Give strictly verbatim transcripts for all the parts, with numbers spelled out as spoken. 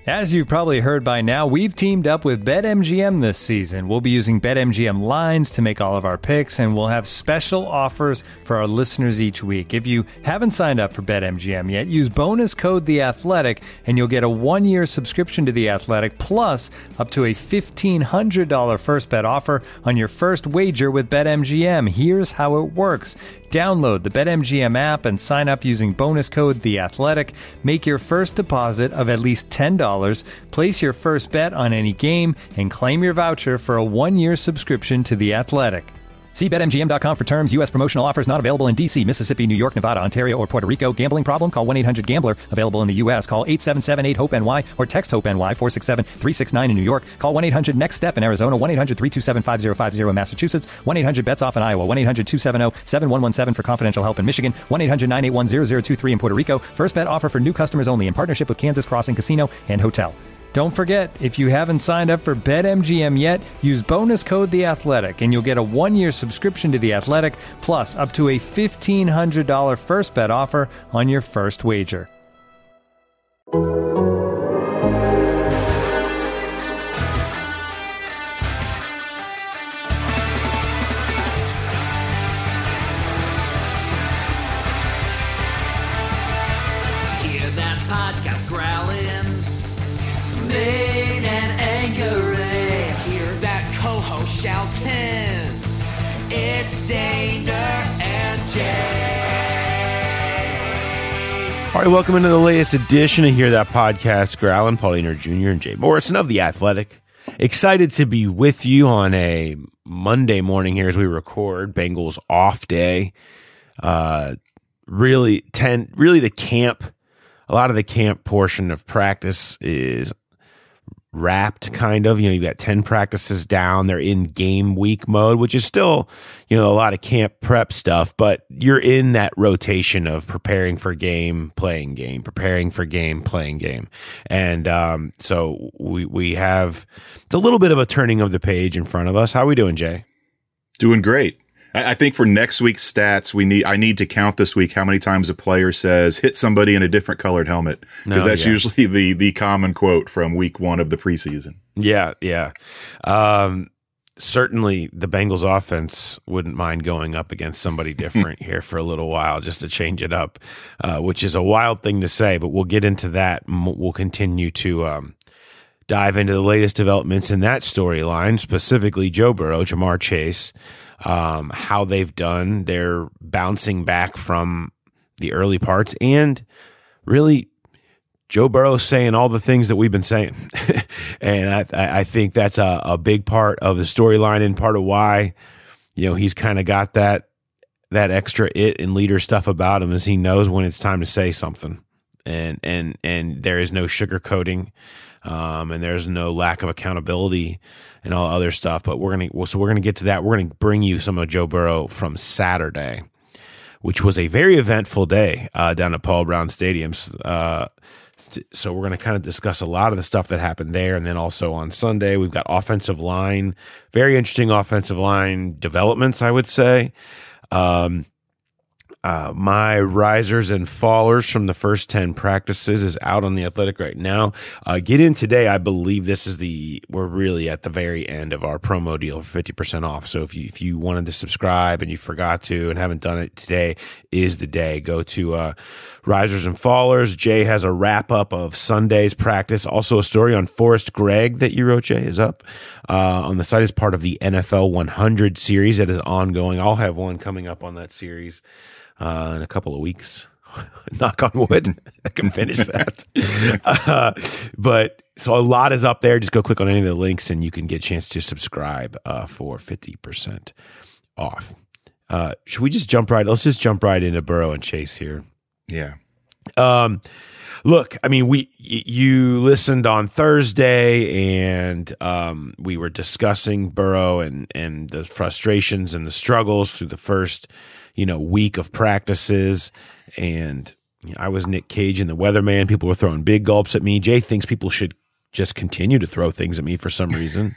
As you've probably heard by now, we've teamed up with BetMGM this season. We'll be using BetMGM lines to make all of our picks, and we'll have special offers for our listeners each week. If you haven't signed up for BetMGM yet, use bonus code The Athletic, and you'll get a one-year subscription to The Athletic, plus up to a fifteen hundred dollars first bet offer on your first wager with BetMGM. Here's how it works. Download the BetMGM app and sign up using bonus code The Athletic. Make your first deposit of at least ten dollars. Place your first bet on any game and claim your voucher for a one-year subscription to The Athletic. See Bet M G M dot com for terms. U S promotional offers not available in D C, Mississippi, New York, Nevada, Ontario, or Puerto Rico. Gambling problem? Call one eight hundred gambler. Available in the U S. Call eight seven seven eight hope N Y or text HOPE-NY four six seven three six nine in New York. Call one eight hundred next step in Arizona. one eight hundred three two seven five zero five zero in Massachusetts. one eight hundred bets off in Iowa. one eight hundred two seven zero seven one one seven for confidential help in Michigan. one eight hundred nine eight one zero zero two three in Puerto Rico. First bet offer for new customers only in partnership with Kansas Crossing Casino and Hotel. Don't forget, if you haven't signed up for BetMGM yet, use bonus code The Athletic, and you'll get a one-year subscription to The Athletic, plus up to a fifteen hundred dollars first bet offer on your first wager. Hear that podcast growling. Main and angry. Hear that co-host shouting. It's Daner and Jay. All right, welcome into the latest edition of Hear That Podcast. Growlin, Paul Dehner Junior and Jay Morrison of The Athletic. Excited to be with you on a Monday morning here as we record. Bengals off day. Uh, really, ten, really the camp, a lot of the camp portion of practice is wrapped, kind of. You know, you've got ten practices down. They're in game week mode, which is still, you know, a lot of camp prep stuff, but you're in that rotation of preparing for game, playing game, preparing for game, playing game. And um, so we we have, it's a little bit of a turning of the page in front of us. How are we doing, Jay? Doing great. I think for next week's stats, we need I need to count this week how many times a player says hit somebody in a different colored helmet, because Oh, that's yeah. usually the the common quote from week one of the preseason. Yeah, yeah. Um, certainly the Bengals offense wouldn't mind going up against somebody different here for a little while just to change it up, uh, which is a wild thing to say, but we'll get into that. And we'll continue to um, dive into the latest developments in that storyline, specifically Joe Burrow, Jamar Chase, um, how they've done. They're bouncing back from the early parts, and really Joe Burrow saying all the things that we've been saying. And I, I think that's a, a big part of the storyline and part of why, you know, he's kind of got that, that extra it and leader stuff about him, is he knows when it's time to say something, and, and, and there is no sugarcoating. Um, and there's no lack of accountability and all other stuff. But we're gonna, well, so we're gonna get to that. We're gonna bring you some of Joe Burrow from Saturday, which was a very eventful day uh, down at Paul Brown Stadium. Uh, so we're gonna kind of discuss a lot of the stuff that happened there, and then also on Sunday we've got offensive line, very interesting offensive line developments, I would say. Um, Uh, my risers and fallers from the first ten practices is out on The Athletic right now. Uh, get in today. I believe this is the, we're really at the very end of our promo deal for fifty percent off. So if you, if you wanted to subscribe and you forgot to and haven't done it, today is the day. Go to, uh, risers and fallers. Jay has a wrap up of Sunday's practice. Also a story on Forrest Gregg that you wrote, Jay, is up, uh, on the site as part of the N F L one hundred series that is ongoing. I'll have one coming up on that series Uh, in a couple of weeks. Knock on wood, I can finish that. uh, but so a lot is up there. Just go click on any of the links and you can get a chance to subscribe uh, for fifty percent off. Uh, should we just jump right? Let's just jump right into Burrow and Chase here. Yeah. Um, look, I mean, we y- you listened on Thursday, and um, we were discussing Burrow and and the frustrations and the struggles through the first, you know, week of practices. And you know, I was Nick Cage and the weatherman. People were throwing big gulps at me. Jay thinks people should just continue to throw things at me for some reason.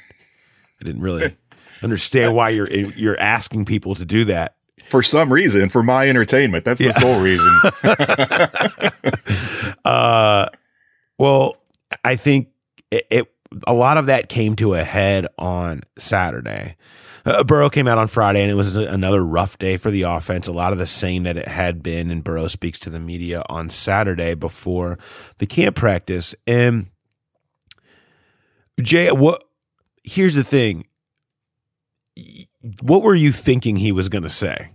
I didn't really understand why you're you're asking people to do that. For some reason, for my entertainment. That's the Yeah. sole reason. uh, well, I think it, it a lot of that came to a head on Saturday. Uh, Burrow came out on Friday, and it was another rough day for the offense. A lot of the same that it had been, and Burrow speaks to the media on Saturday before the camp practice. And Jay, what? Here's the thing. What were you thinking he was going to say?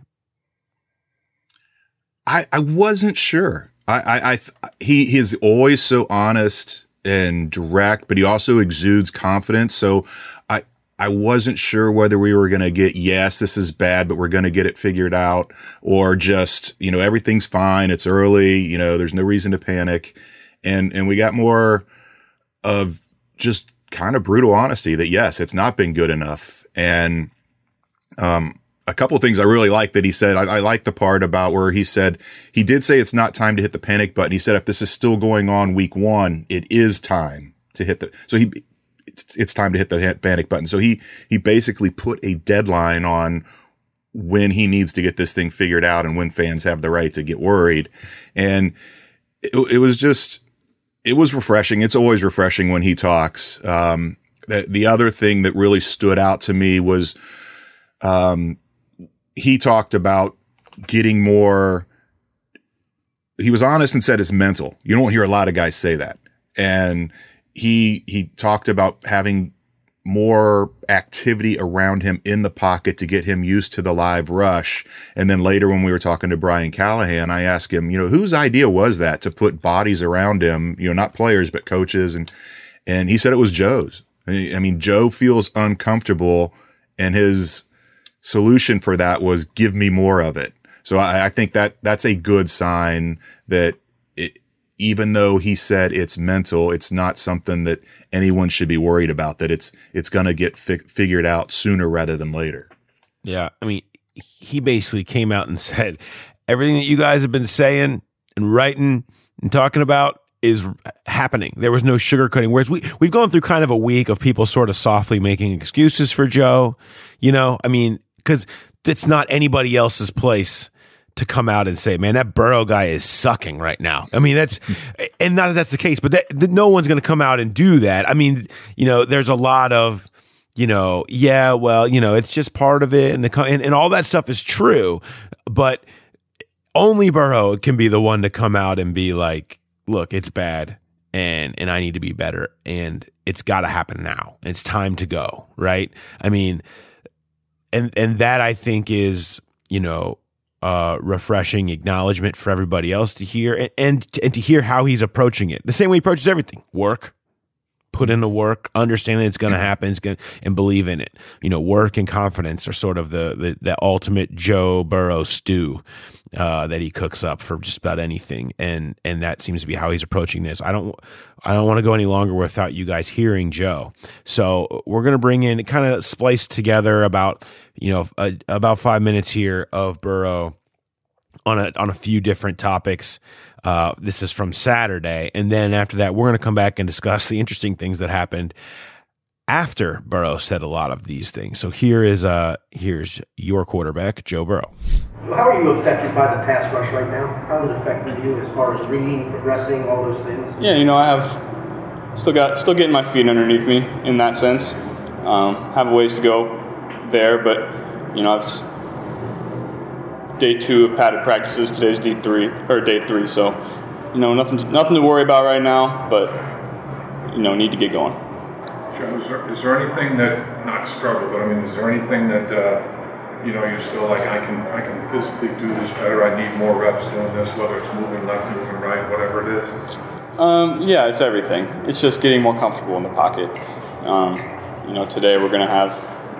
I, I wasn't sure. I, I, I he he's always so honest and direct, but he also exudes confidence. So I I wasn't sure whether we were going to get, yes, this is bad, but we're going to get it figured out, or just, you know, everything's fine. It's early. You know, there's no reason to panic. And, and we got more of just kind of brutal honesty that, yes, it's not been good enough. And, um, a couple of things I really like that he said. I, I like the part about where he said, he did say it's not time to hit the panic button. He said, if this is still going on week one, it is time to hit the, so he, it's, it's time to hit the panic button. So he, he basically put a deadline on when he needs to get this thing figured out and when fans have the right to get worried. And it, it was just, it was refreshing. It's always refreshing when he talks. Um, the, the other thing that really stood out to me was, um, he talked about getting more, he was honest and said it's mental. You don't hear a lot of guys say that. And he, he talked about having more activity around him in the pocket to get him used to the live rush. And then later when we were talking to Brian Callahan, I asked him, you know, whose idea was that to put bodies around him, you know, not players, but coaches. And, and he said it was Joe's. I mean, Joe feels uncomfortable, and his solution for that was give me more of it. So I, I think that that's a good sign that it, even though he said it's mental, it's not something that anyone should be worried about, that it's, it's going to get fi- figured out sooner rather than later. Yeah. I mean, he basically came out and said, everything that you guys have been saying and writing and talking about is happening. There was no sugarcoating. Whereas we, we've gone through kind of a week of people sort of softly making excuses for Joe, you know, I mean, because it's not anybody else's place to come out and say, man, that Burrow guy is sucking right now. I mean, that's, and not that that's the case, but that, that no one's going to come out and do that. I mean, you know, there's a lot of, you know, yeah, well, you know, it's just part of it. And the, and, and all that stuff is true, but only Burrow can be the one to come out and be like, look, it's bad. And, and I need to be better. And it's got to happen now. It's time to go. Right. I mean, And and that, I think, is, you know, uh, refreshing acknowledgement for everybody else to hear, and, and and to hear how he's approaching it. The same way he approaches everything: work, put in the work, understand that it's going to happen, it's gonna, and believe in it. You know, work and confidence are sort of the the, the ultimate Joe Burrow stew uh, that he cooks up for just about anything, and and that seems to be how he's approaching this. I don't I don't want to go any longer without you guys hearing Joe. So we're going to bring in, kind of splice together about, you know, a, about five minutes here of Burrow on a on a few different topics. Uh, this is from Saturday, and then after that, we're going to come back and discuss the interesting things that happened after Burrow said a lot of these things. So here is uh here's your quarterback, Joe Burrow. How are you affected by the pass rush right now? How is it affecting you as far as reading, progressing, all those things? Yeah, you know, I have still got still getting my feet underneath me in that sense. Um, have a ways to go there, but you know, I've day two of padded practices. Today's D three or day three, so you know, nothing to, nothing to worry about right now. But you know, need to get going. Joe, is there, is there anything that, not struggle, but I mean, is there anything that uh, you know, you're still like, I can I can physically do this better, I need more reps doing this, whether it's moving left, moving right, whatever it is? Um, yeah, it's everything. It's just getting more comfortable in the pocket. Um, you know, today we're going to have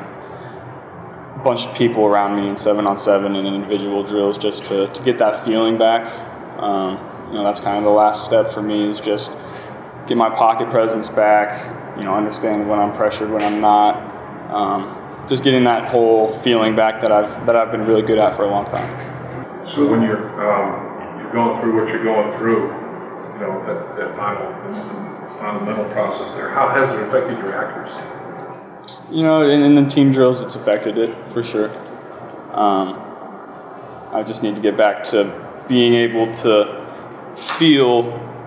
a bunch of people around me in seven on seven and individual drills just to, to get that feeling back. Um, you know, that's kind of the last step for me, is just get my pocket presence back, you know, understand when I'm pressured, when I'm not. Um, just getting that whole feeling back that I've that I've been really good at for a long time. So when you're um, you're going through what you're going through, you know, that, that final final mental process there, how has it affected your accuracy? You know, in, in the team drills, it's affected it for sure. Um, I just need to get back to being able to feel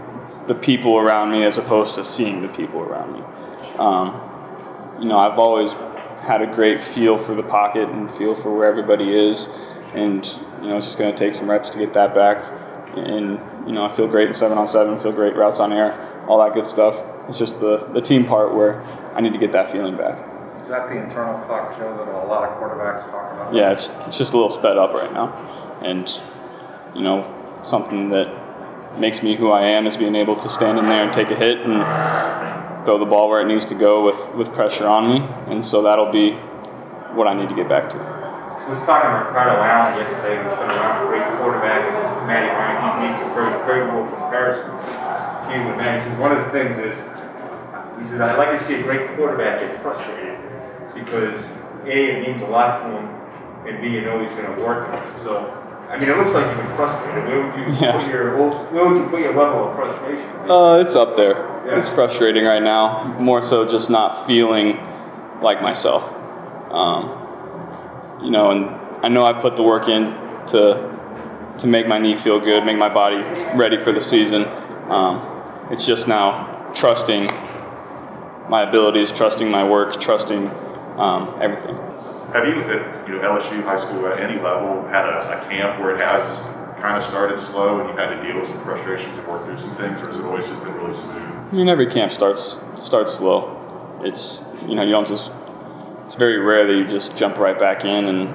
the people around me as opposed to seeing the people around me. Um, you know, I've always had a great feel for the pocket and feel for where everybody is, and you know, it's just going to take some reps to get that back. And you know, I feel great in seven on seven, feel great routes on air, all that good stuff. It's just the, the team part where I need to get that feeling back. Is that the internal clock show that a lot of quarterbacks talk about? Yeah, it's it's just a little sped up right now, and you know, something that makes me who I am is being able to stand in there and take a hit and throw the ball where it needs to go with, with pressure on me, and so that'll be what I need to get back to. So I was talking to Ricardo Allen yesterday, who's been around a great quarterback, and Matty Ryan. He made some very favorable comparisons to you and Matty. He says one of the things is, he says, I'd like to see a great quarterback get frustrated because A, it means a lot to him, and B, you know he's going to work on it. So, I mean, it looks like you've been frustrated. Where would you yeah. put your where would you put your level of frustration? Uh, it's up there. Yeah. It's frustrating right now. More so, just not feeling like myself. Um, you know, and I know I've put the work in to to make my knee feel good, make my body ready for the season. Um, it's just now trusting my abilities, trusting my work, trusting um, everything. Have you, at you know, L S U, high school, at any level, had a, a camp where it has kind of started slow and you've had to deal with some frustrations and work through some things, or has it always just been really smooth? I mean, every camp starts starts slow. It's, you know, you don't just, it's very rare that you just jump right back in and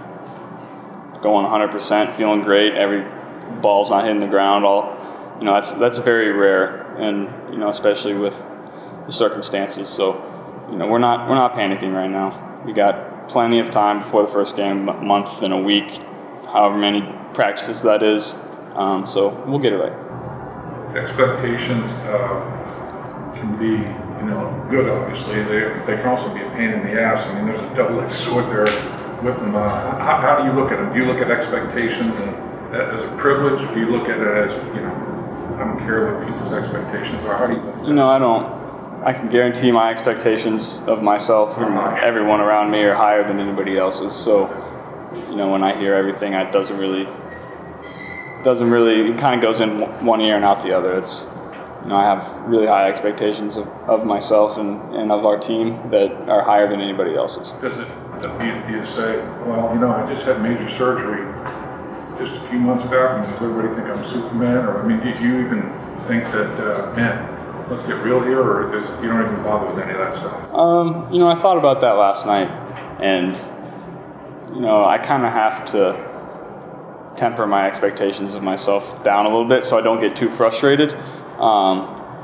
go on one hundred percent, feeling great, every ball's not hitting the ground, all, you know, that's that's very rare, and, you know, especially with the circumstances. So, you know, we're not we're not panicking right now. We got plenty of time before the first game, a month and a week, however many practices that is. Um, so we'll get it right. Expectations uh, can be, you know, good. Obviously, they they can also be a pain in the ass. I mean, there's a double-edged sword there with them. Uh, how, how do you look at them? Do you look at expectations and as a privilege? Do you look at it as, you know, I don't care what people's expectations are? How do you look at it? You know, I don't. I can guarantee my expectations of myself and everyone around me are higher than anybody else's. So, you know, when I hear everything, it doesn't really, doesn't really, it kind of goes in one ear and out the other. It's, you know, I have really high expectations of, of myself and, and of our team that are higher than anybody else's. Does it, do you, do you say, well, you know, I just had major surgery just a few months back, and does everybody think I'm Superman? Or, I mean, did you even think that, uh, man, let's get real here, or is, you don't even bother with any of that stuff? Um, you know, I thought about that last night, and, you know, I kind of have to temper my expectations of myself down a little bit so I don't get too frustrated. Um,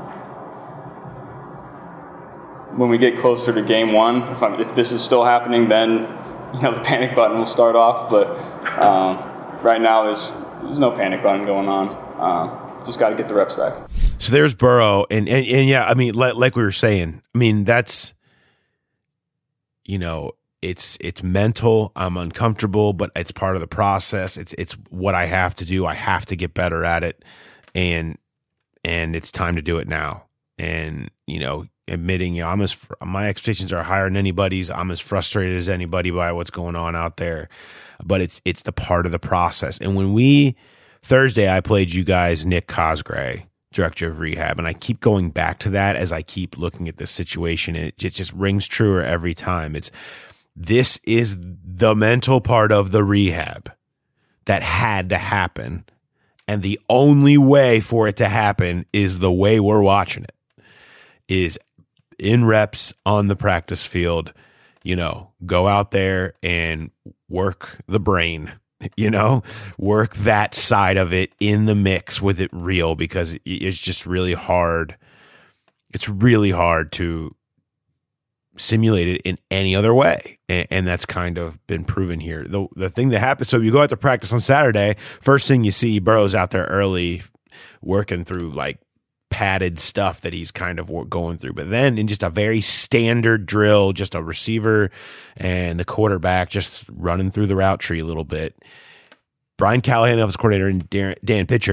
when we get closer to game one, if, I'm, if this is still happening, then, you know, the panic button will start off, but um, right now there's, there's no panic button going on. Uh, just got to get the reps back. So there's Burrow, and, and, and yeah, I mean, like, like we were saying, I mean, that's, you know, it's it's mental. I'm uncomfortable, but it's part of the process. It's it's what I have to do. I have to get better at it, and and it's time to do it now. And you know, admitting, you know, I'm as my expectations are higher than anybody's. I'm as frustrated as anybody by what's going on out there, but it's it's the part of the process. And when we Thursday, I played you guys Nick Cosgray, director of rehab, and I keep going back to that as I keep looking at this situation, and it, it just rings truer every time. It's this is the mental part of the rehab that had to happen, and the only way for it to happen is the way we're watching it, is in reps on the practice field. You know, go out there and work the brain. You know, work that side of it in the mix with it real, because it's just really hard. It's really hard to simulate it in any other way. And, and that's kind of been proven here. The, the thing that happens, so you go out to practice on Saturday, first thing you see, Burrow's out there early working through like padded stuff that he's kind of going through. But then in just a very standard drill, just a receiver and the quarterback just running through the route tree a little bit, Brian Callahan, offensive coordinator, and Dan Pitcher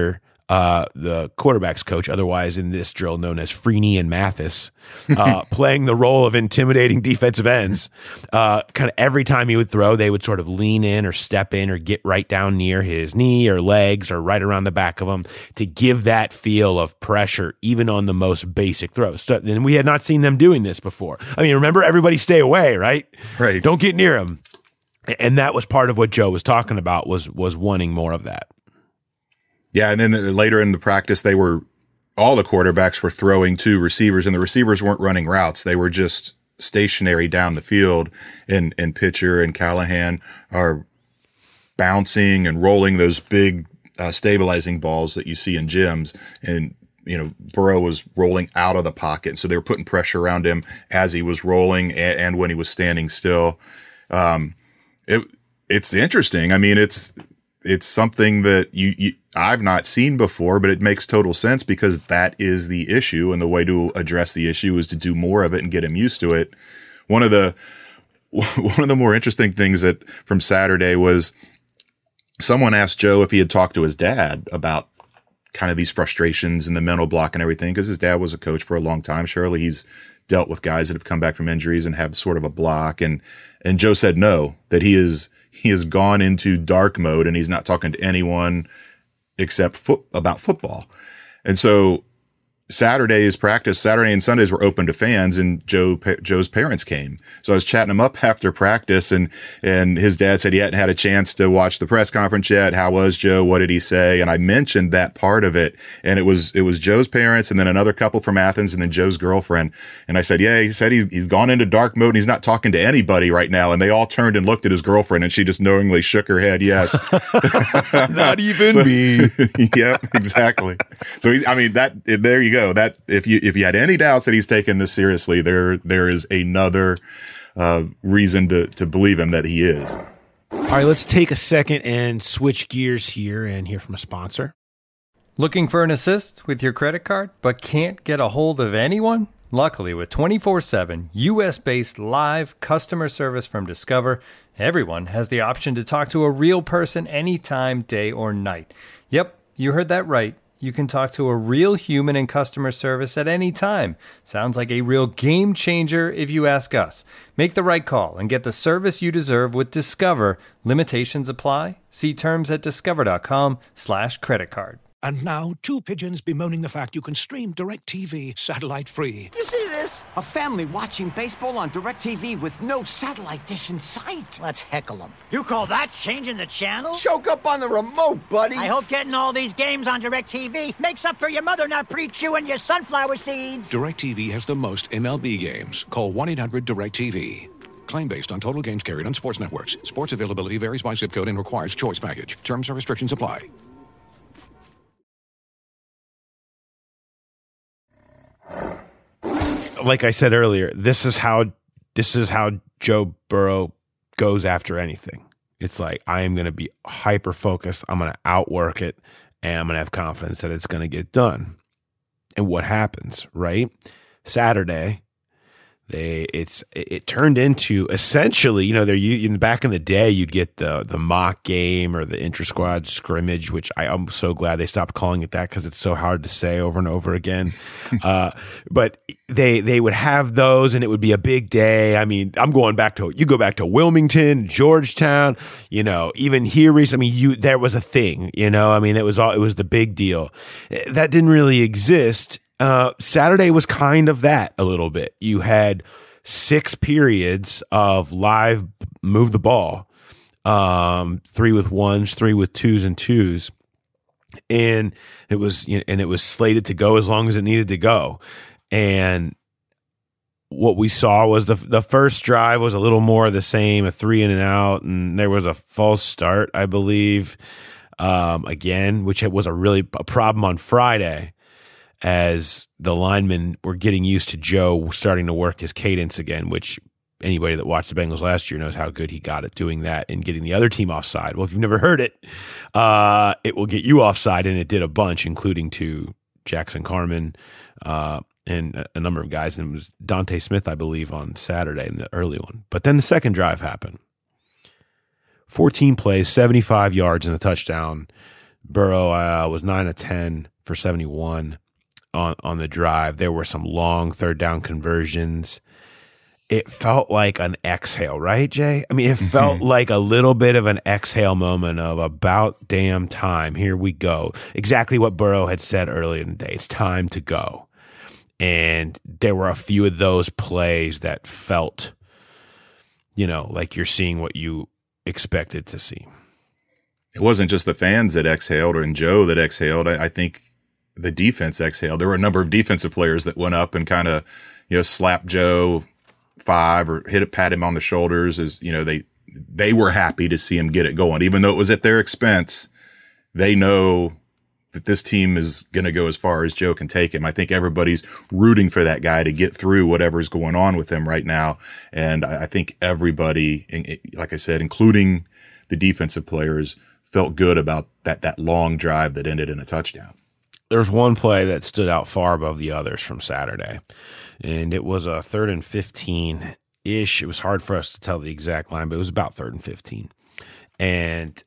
uh, the quarterback's coach, otherwise in this drill known as Freeney and Mathis, uh, playing the role of intimidating defensive ends. Uh, kind of every time he would throw, they would sort of lean in or step in or get right down near his knee or legs or right around the back of him to give that feel of pressure, even on the most basic throws. So, and we had not seen them doing this before. I mean, remember, everybody stay away, right? Right. Don't get near him. And that was part of what Joe was talking about, was was wanting more of that. Yeah, and then later in the practice, they were all the quarterbacks were throwing to receivers, and the receivers weren't running routes; they were just stationary down the field. And and Pitcher and Callahan are bouncing and rolling those big uh, stabilizing balls that you see in gyms. And you know, Burrow was rolling out of the pocket, so they were putting pressure around him as he was rolling and, and when he was standing still. Um, it it's interesting. I mean, it's it's something that you, you I've not seen before, but it makes total sense because that is the issue, and the way to address the issue is to do more of it and get him used to it. One of the one of the more interesting things that from Saturday was someone asked Joe if he had talked to his dad about kind of these frustrations and the mental block and everything, because his dad was a coach for a long time. Surely he's dealt with guys that have come back from injuries and have sort of a block. And and Joe said no, that he is he has gone into dark mode and he's not talking to anyone except foot, about football. And so Saturday's practice, Saturday and Sundays were open to fans, and Joe Joe's parents came. So I was chatting him up after practice, and and his dad said he hadn't had a chance to watch the press conference yet. How was Joe? What did he say? And I mentioned that part of it, and it was it was Joe's parents, and then another couple from Athens, and then Joe's girlfriend. And I said, yeah, he said he's he's gone into dark mode, and he's not talking to anybody right now. And they all turned and looked at his girlfriend, and she just knowingly shook her head, yes. Not even so, me. Yeah, exactly. So he, I mean, that there you go. That if you if you had any doubts that he's taking this seriously, there there is another uh, reason to to believe him that he is. All right, let's take a second and switch gears here and hear from a sponsor. Looking for an assist with your credit card, but can't get a hold of anyone? Luckily, with twenty-four seven U S-based live customer service from Discover, everyone has the option to talk to a real person anytime, day or night. Yep, you heard that right. You can talk to a real human in customer service at any time. Sounds like a real game changer if you ask us. Make the right call and get the service you deserve with Discover. Limitations apply. See terms at discover.com slash credit card. And now, two pigeons bemoaning the fact you can stream DirecTV satellite-free. You see this? A family watching baseball on DirecTV with no satellite dish in sight. Let's heckle them. You call that changing the channel? Choke up on the remote, buddy. I hope getting all these games on DirecTV makes up for your mother not pre-chewing your sunflower seeds. DirecTV has the most M L B games. Call one eight hundred direct T V. Claim based on total games carried on sports networks. Sports availability varies by zip code and requires choice package. Terms and restrictions apply. Like I said earlier, this is how this is how Joe Burrow goes after anything. It's like, I am going to be hyper focused. I'm going to outwork it, and I'm going to have confidence that it's going to get done. And what happens, right? Saturday, they it's it, it turned into essentially, you know, they're you back in the day, you'd get the the mock game or the intra squad scrimmage, which I, I'm so glad they stopped calling it that because it's so hard to say over and over again. uh, but they they would have those, and it would be a big day. I mean, I'm going back to you go back to Wilmington, Georgetown, you know, even here recently. I mean, you there was a thing, you know. I mean, it was all it was the big deal that didn't really exist. Uh, Saturday was kind of that a little bit. You had six periods of live move the ball, um, three with ones, three with twos and twos. And it was, you know, and it was slated to go as long as it needed to go. And what we saw was the, the first drive was a little more of the same, a three in and out. And there was a false start, I believe, um, again, which was a really a problem on Friday, as the linemen were getting used to Joe starting to work his cadence again, which anybody that watched the Bengals last year knows how good he got at doing that and getting the other team offside. Well, if you've never heard it, uh, it will get you offside, and it did a bunch, including to Jackson Carman uh, and a number of guys. And it was Dante Smith, I believe, on Saturday in the early one. But then the second drive happened. fourteen plays, seventy-five yards and a touchdown. Burrow uh, was nine of ten for seventy-one on, on the drive. There were some long third down conversions. It felt like an exhale, right, Jay? I mean, it felt mm-hmm. like a little bit of an exhale moment of about damn time. Here we go. Exactly what Burrow had said earlier in the day. It's time to go. And there were a few of those plays that felt, you know, like you're seeing what you expected to see. It wasn't just the fans that exhaled or and Joe that exhaled. I, I think the defense exhaled. There were a number of defensive players that went up and kind of, you know, slapped Joe five or hit it, pat him on the shoulders as, you know, they, they were happy to see him get it going, even though it was at their expense. They know that this team is going to go as far as Joe can take him. I think everybody's rooting for that guy to get through whatever's going on with him right now. And I, I think everybody, like I said, including the defensive players, felt good about that, that long drive that ended in a touchdown. There's one play that stood out far above the others from Saturday, and it was a third and fifteen-ish. It was hard for us to tell the exact line, but it was about third and fifteen. And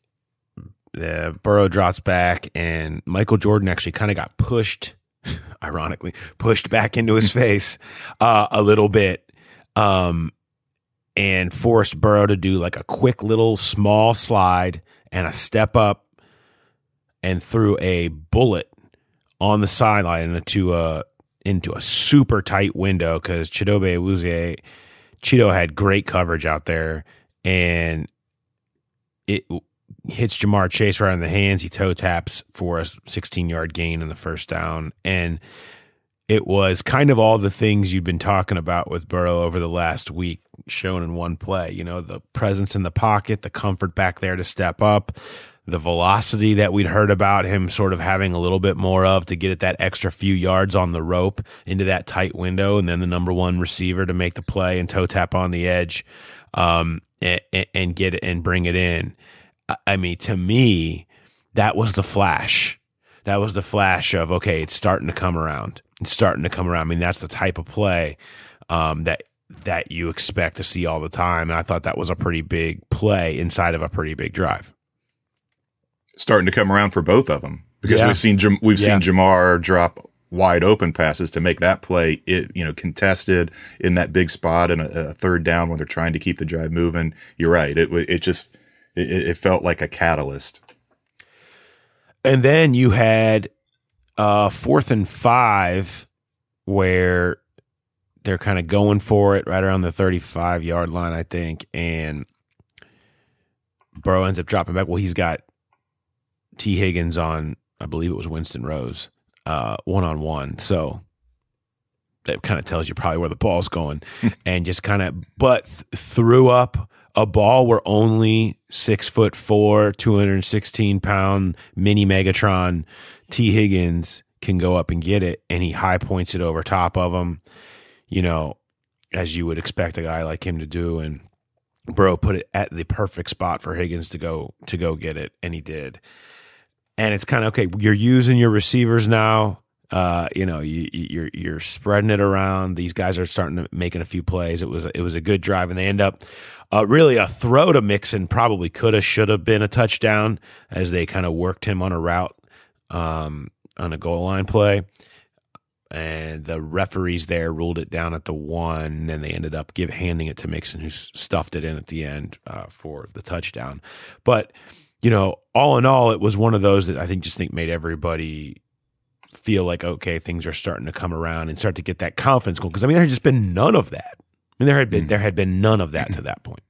the Burrow drops back, and Michael Jordan actually kind of got pushed, ironically, pushed back into his face uh, a little bit, um, and forced Burrow to do like a quick little small slide and a step up and threw a bullet on the sideline into a into a super tight window because Chidobe Awuzie, Cheeto had great coverage out there, and it hits Jamar Chase right in the hands. He toe taps for a sixteen-yard gain in the first down, and it was kind of all the things you've been talking about with Burrow over the last week shown in one play. You know, the presence in the pocket, the comfort back there to step up, the velocity that we'd heard about him sort of having a little bit more of to get at that extra few yards on the rope into that tight window, and then the number one receiver to make the play and toe tap on the edge um, and, and get it and bring it in. I mean, to me, that was the flash. That was the flash of, okay, it's starting to come around. It's starting to come around. I mean, that's the type of play um, that that you expect to see all the time. And I thought that was a pretty big play inside of a pretty big drive. Starting to come around for both of them because Yeah. we've seen Jam- we've Yeah. seen Jamar drop wide open passes to make that play, it, you know, contested in that big spot and a, a third down when they're trying to keep the drive moving. You're right. It it just it, it felt like a catalyst. And then you had uh, fourth and five where they're kind of going for it right around the thirty-five-yard line, I think, and Burrow ends up dropping back. Well, he's got T. Higgins on, I believe it was Winston Rose, uh, one-on-one. So that kind of tells you probably where the ball's going. And just kind of – but th- threw up a ball where only six foot four, two hundred sixteen pound mini Megatron T. Higgins can go up and get it, and he high points it over top of him, you know, as you would expect a guy like him to do. And Burrow put it at the perfect spot for Higgins to go to go get it, and he did. And it's kind of okay. You're using your receivers now. Uh, you know, you, you're you're spreading it around. These guys are starting to making a few plays. It was a, it was a good drive, and they end up uh, really a throw to Mixon. Probably could have, should have been a touchdown as they kind of worked him on a route um, on a goal line play, and the referees there ruled it down at the one, and they ended up give handing it to Mixon, who stuffed it in at the end uh, for the touchdown. But you know, all in all, it was one of those that I think just think made everybody feel like, okay, things are starting to come around and start to get that confidence going. Because I mean, there had just been none of that. I mean, there had been mm. there had been none of that to that point.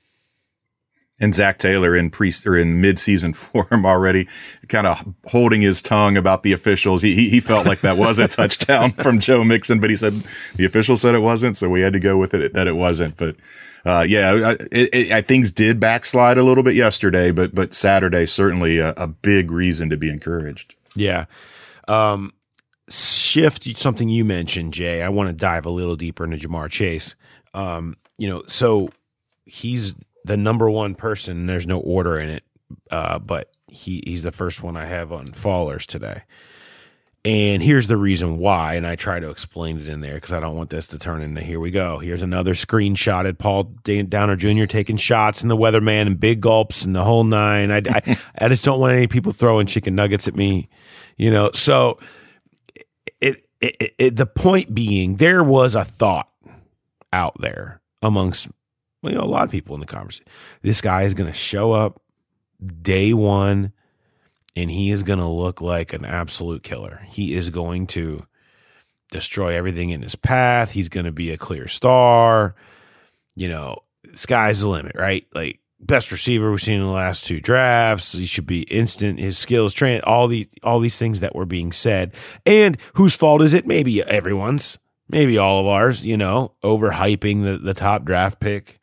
And Zach Taylor in pre or in mid-season form already, kind of holding his tongue about the officials. He, he he felt like that was a touchdown from Joe Mixon, but he said the official said it wasn't, so we had to go with it that it wasn't. But uh, yeah, it, it, it, things did backslide a little bit yesterday, but but Saturday certainly a, a big reason to be encouraged. Yeah. Um, shift, something you mentioned, Jay. I want to dive a little deeper into Jamar Chase. Um, you know, so he's the number one person. There's no order in it, uh, but he he's the first one I have on Fallers today. And here's the reason why, and I try to explain it in there because I don't want this to turn into here we go. Here's another screenshot at Paul Downer Junior taking shots and the weatherman and big gulps and the whole nine. I, I, I just don't want any people throwing chicken nuggets at me, you know. So it, it, it, it the point being, there was a thought out there amongst, you know, a lot of people in the conversation. This guy is going to show up day one, and he is going to look like an absolute killer. He is going to destroy everything in his path. He's going to be a clear star. You know, sky's the limit, right? Like, best receiver we've seen in the last two drafts. He should be instant. His skills, train, all these, all these things that were being said. And whose fault is it? Maybe everyone's. Maybe all of ours, you know, overhyping the, the top draft pick.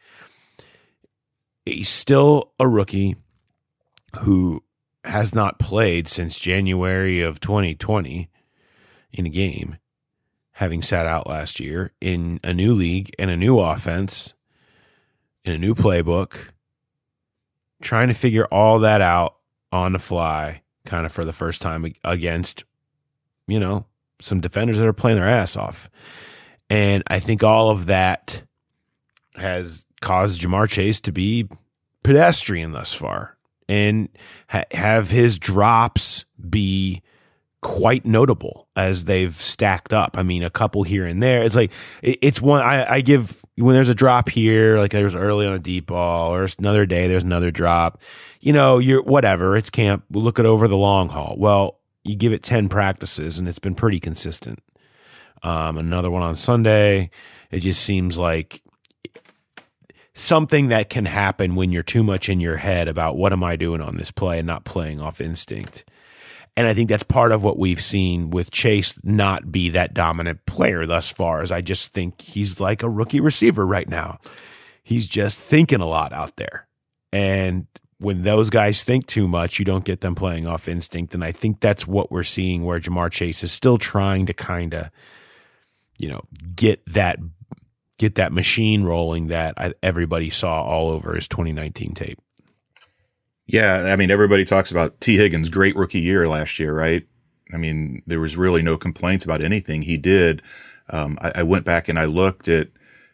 He's still a rookie who has not played since January of twenty twenty in a game, having sat out last year in a new league and a new offense, in a new playbook, trying to figure all that out on the fly, kind of for the first time against, you know, some defenders that are playing their ass off. And I think all of that has caused Ja'Marr Chase to be pedestrian thus far and ha- have his drops be quite notable as they've stacked up. I mean, a couple here and there. It's like, it, it's one I, I give when there's a drop here, like there's early on a deep ball, or another day, there's another drop, you know, you're whatever, it's camp. We'll look it over the long haul. Well, you give it ten practices and it's been pretty consistent. Um, another one on Sunday. It just seems like something that can happen when you're too much in your head about what am I doing on this play and not playing off instinct. And I think that's part of what we've seen with Chase not be that dominant player thus far, is I just think he's like a rookie receiver right now. He's just thinking a lot out there. And when those guys think too much, you don't get them playing off instinct. And I think that's what we're seeing, where Ja'Marr Chase is still trying to kind of, you know, get that get that machine rolling that I, everybody saw all over his twenty nineteen tape. Yeah, I mean, everybody talks about T. Higgins' great rookie year last year, right? I mean, there was really no complaints about anything he did. Um, I, I went back and I looked at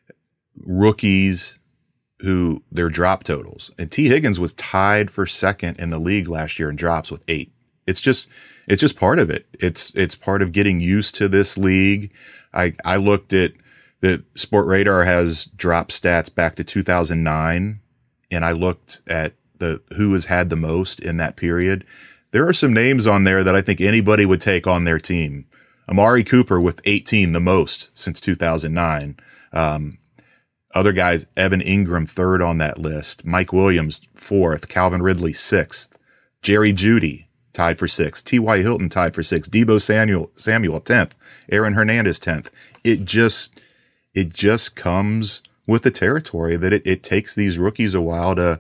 rookies who their drop totals, and T. Higgins was tied for second in the league last year in drops with eight. It's just, it's just part of it. It's, it's part of getting used to this league. I, I looked at the Sport Radar has drop stats back to two thousand nine, and I looked at the who has had the most in that period. There are some names on there that I think anybody would take on their team. Amari Cooper with eighteen, the most since two thousand nine. Um, other guys, Evan Ingram, third on that list. Mike Williams, fourth. Calvin Ridley, sixth. Jerry Jeudy, tied for sixth. T Y. Hilton, tied for sixth. Deebo Samuel, Samuel, tenth. Aaron Hernandez, tenth. It just, it just comes with the territory that it, it takes these rookies a while to,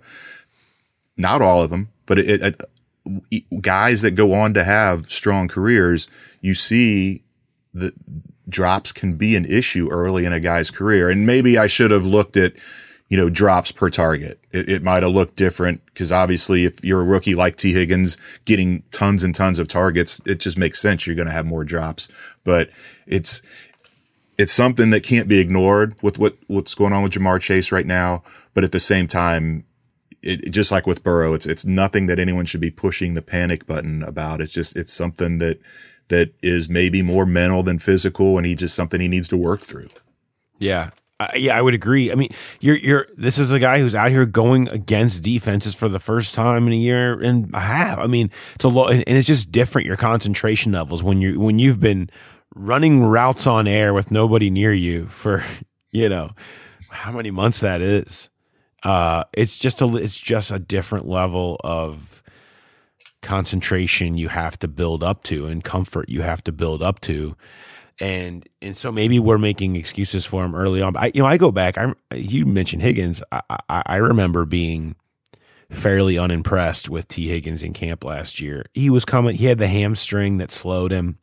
not all of them, but it, it, it, guys that go on to have strong careers, you see the drops can be an issue early in a guy's career. And maybe I should have looked at, you know, drops per target. It, it might have looked different, because obviously if you're a rookie like T. Higgins getting tons and tons of targets, it just makes sense. You're going to have more drops, but it's, it's something that can't be ignored with what, what's going on with Ja'Marr Chase right now. But at the same time, It, just like with Burrow, it's it's nothing that anyone should be pushing the panic button about. It's just it's something that that is maybe more mental than physical, and he just something he needs to work through. Yeah, uh, yeah, I would agree. I mean, you're you're this is a guy who's out here going against defenses for the first time in a year and a half. I mean, it's a lot, and it's just different. Your concentration levels when you when you've been running routes on air with nobody near you for, you know, how many months that is. Uh, it's just a, it's just a different level of concentration you have to build up to, and comfort you have to build up to. And, and so maybe we're making excuses for him early on. But I, you know, I go back, I, you mentioned Higgins. I, I, I remember being fairly unimpressed with T. Higgins in camp last year. He was coming, he had the hamstring that slowed him,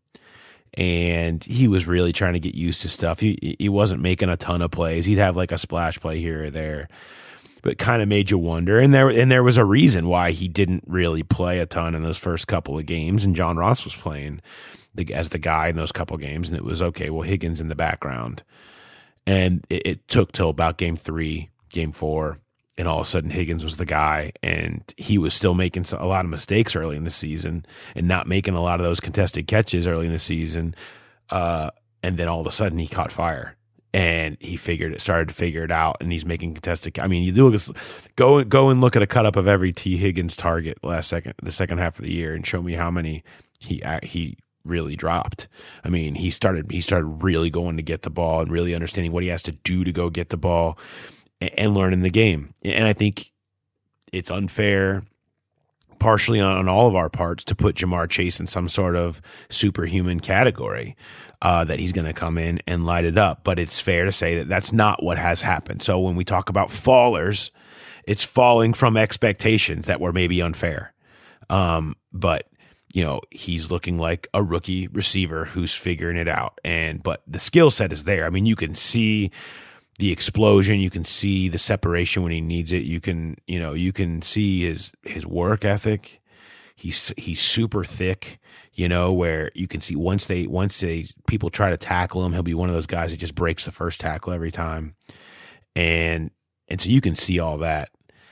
and he was really trying to get used to stuff. He, he wasn't making a ton of plays. He'd have like a splash play here or there. but kind of made you wonder. And there and there was a reason why he didn't really play a ton in those first couple of games, and John Ross was playing the, as the guy in those couple of games, and it was okay. Well, Higgins in the background, and it, it took till about game three, game four, and all of a sudden Higgins was the guy, and he was still making a lot of mistakes early in the season and not making a lot of those contested catches early in the season. Uh, and then all of a sudden he caught fire. And he figured it, started to figure it out, and he's making contested. I mean, you do go go and look at a cut up of every T Higgins target last second, the second half of the year, and show me how many he he really dropped. I mean, he started he started really going to get the ball and really understanding what he has to do to go get the ball and, and learning the game. And I think it's unfair, partially on, on all of our parts, to put Jamar Chase in some sort of superhuman category. Uh, that he's going to come in and light it up. But it's fair to say that that's not what has happened. So when we talk about fallers, it's falling from expectations that were maybe unfair. Um, but, you know, he's looking like a rookie receiver who's figuring it out. And but the skill set is there. I mean, you can see the explosion. You can see the separation when he needs it. You can, you know, you can see his his work ethic. He's he's super thick, you know, where you can see once they once they people try to tackle him, he'll be one of those guys that just breaks the first tackle every time, and and so you can see all that.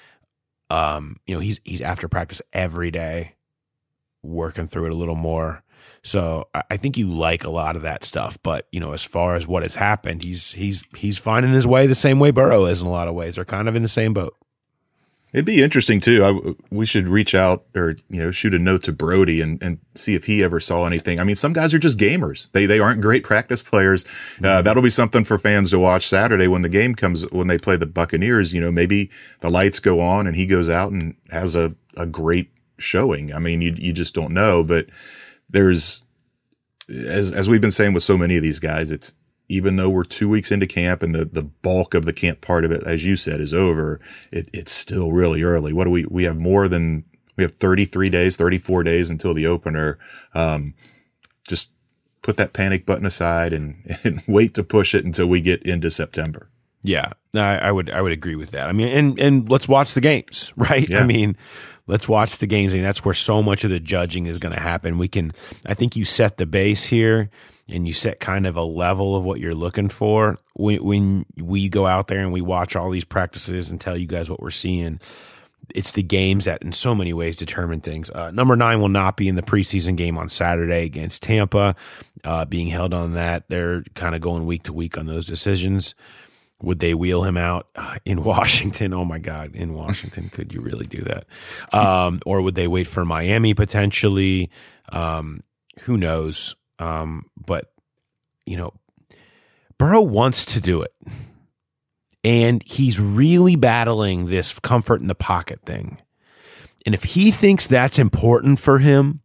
Um, you know, he's he's after practice every day, working through it a little more. So I, I think you like a lot of that stuff. But you know, as far as what has happened, he's he's he's finding his way the same way Burrow is in a lot of ways. They're kind of in the same boat. It'd be interesting too. I, we should reach out or, you know, shoot a note to Brody and, and see if he ever saw anything. I mean, some guys are just gamers. They, they aren't great practice players. Uh, that'll be something for fans to watch Saturday when the game comes, when they play the Buccaneers. You know, maybe the lights go on and he goes out and has a, a great showing. I mean, you, you just don't know, but there's, as, as we've been saying with so many of these guys, it's, even though we're two weeks into camp and the, the bulk of the camp part of it, as you said, is over, it, it's still really early. What do we, we have more than, we have thirty-three days, thirty-four days until the opener. Um, just put that panic button aside and, and wait to push it until we get into September. Yeah, I, I would, I would agree with that. I mean, and, and let's watch the games, right? Yeah. I mean, let's watch the games. I mean, that's where so much of the judging is going to happen. We can, I think you set the base here and you set kind of a level of what you're looking for. When, when we go out there and we watch all these practices and tell you guys what we're seeing, it's the games that in so many ways determine things. Uh, number nine will not be in the preseason game on Saturday against Tampa, uh, being held on that. They're kind of going week to week on those decisions. Would they wheel him out in Washington? Oh my God, in Washington, could you really do that? Um, or would they wait for Miami potentially? Um, who knows? Um, but you know, Burrow wants to do it, and he's really battling this comfort in the pocket thing. And if he thinks that's important for him,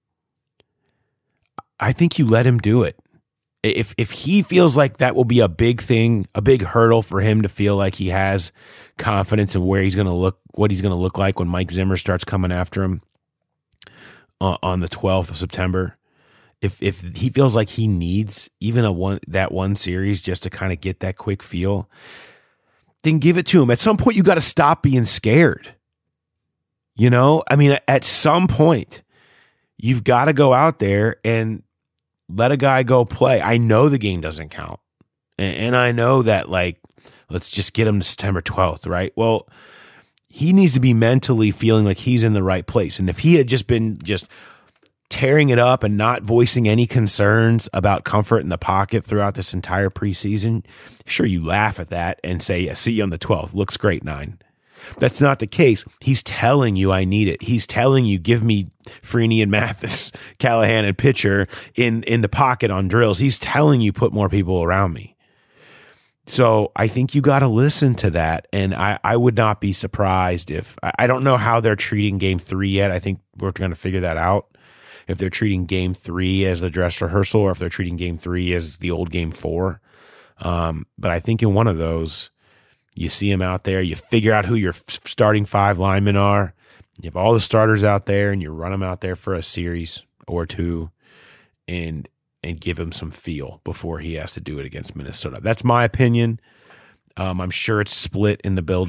I think you let him do it. If if he feels like that will be a big thing, a big hurdle for him to feel like he has confidence in where he's going to look, what he's going to look like when Mike Zimmer starts coming after him uh, on the twelfth of September, if if he feels like he needs even a one that one series just to kind of get that quick feel, then give it to him. At some point, you got to stop being scared. You know, I mean, at some point, you've got to go out there and let a guy go play. I know the game doesn't count. And, and I know that, like, let's just get him to September twelfth, right? Well, he needs to be mentally feeling like he's in the right place. And if he had just been just tearing it up and not voicing any concerns about comfort in the pocket throughout this entire preseason, sure, you laugh at that and say, yeah, see you on the twelfth. Looks great, nine. That's not the case. He's telling you I need it. He's telling you give me Freeney and Mathis, Callahan and Pitcher in, in the pocket on drills. He's telling you put more people around me. So I think you got to listen to that. And I, I would not be surprised if – I don't know how they're treating game three yet. I think we're going to figure that out. If they're treating game three as the dress rehearsal or if they're treating game three as the old game four. Um, but I think in one of those – you see him out there, you figure out who your starting five linemen are. You have all the starters out there, and you run them out there for a series or two and and give him some feel before he has to do it against Minnesota. That's my opinion. Um, I'm sure it's split in the building,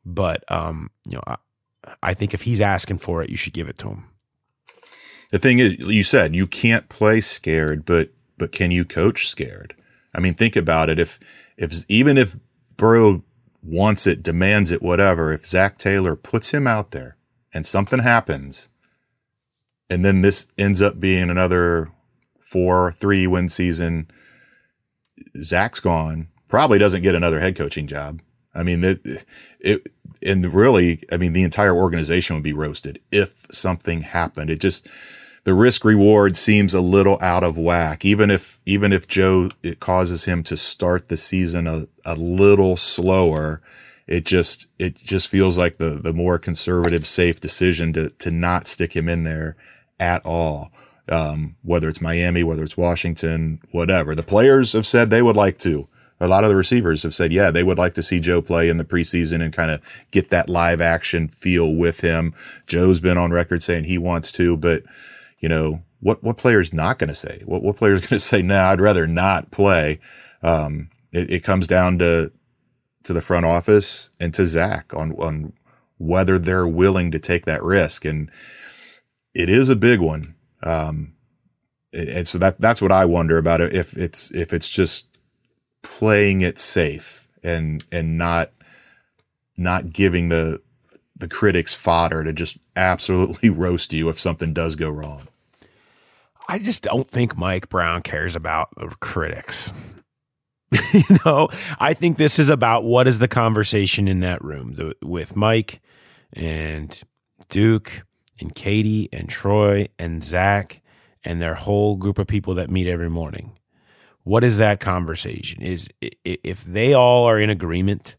But um, you know, I, I think if he's asking for it, you should give it to him. The thing is, you said you can't play scared, but but can you coach scared? I mean, think about it. If if even if Burrow wants it, demands it, whatever, if Zach Taylor puts him out there and something happens, and then this ends up being another four, three win season, Zach's gone, probably doesn't get another head coaching job. I mean, it, it, and really, I mean, the entire organization would be roasted if something happened. It just, the risk reward seems a little out of whack. Even if, even if Joe, it causes him to start the season a, a little slower, it just, it just feels like the, the more conservative, safe decision to, to not stick him in there at all. Um, whether it's Miami, whether it's Washington, whatever. The players have said they would like to. A lot of the receivers have said, yeah, they would like to see Joe play in the preseason and kind of get that live action feel with him. Joe's been on record saying he wants to, but you know, what, what player's not going to say? What, what player's going to say, no, nah, I'd rather not play? Um, it, it comes down to, to the front office and to Zach on, on whether they're willing to take that risk. And it is a big one. Um, and so that, that's what I wonder about it. If it's, if it's just playing it safe and, and not, not giving the, the critics fodder to just absolutely roast you if something does go wrong. I just don't think Mike Brown cares about the critics. You know, I think this is about what is the conversation in that room the, with Mike and Duke and Katie and Troy and Zach and their whole group of people that meet every morning. What is that conversation? Is if they all are in agreement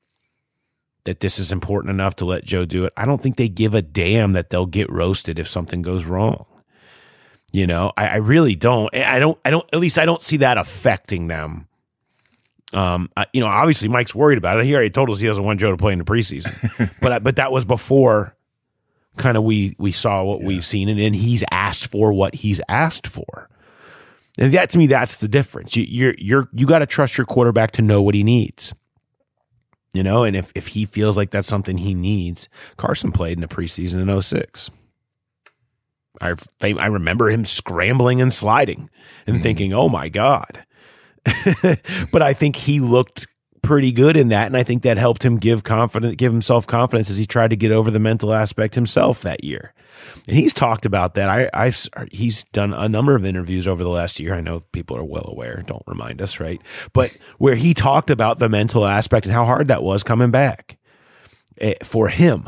that this is important enough to let Joe do it, I don't think they give a damn that they'll get roasted if something goes wrong. You know, I, I really don't. I don't. I don't. At least I don't see that affecting them. Um, I, you know, obviously Mike's worried about it. He already told us he doesn't want Joe to play in the preseason, but but that was before kind of we we saw what yeah. we've seen, and then he's asked for what he's asked for. And that to me, that's the difference. You, you're you're you got to trust your quarterback to know what he needs. You know, and if if he feels like that's something he needs, Carson played in the preseason in oh six. I I remember him scrambling and sliding and mm-hmm. thinking, "Oh my God." But I think he looked pretty good in that, and I think that helped him give confidence, give himself confidence as he tried to get over the mental aspect himself that year. And he's talked about that. I, I've he's done a number of interviews over the last year. I know people are well aware. Don't remind us, right? But where he talked about the mental aspect and how hard that was coming back for him.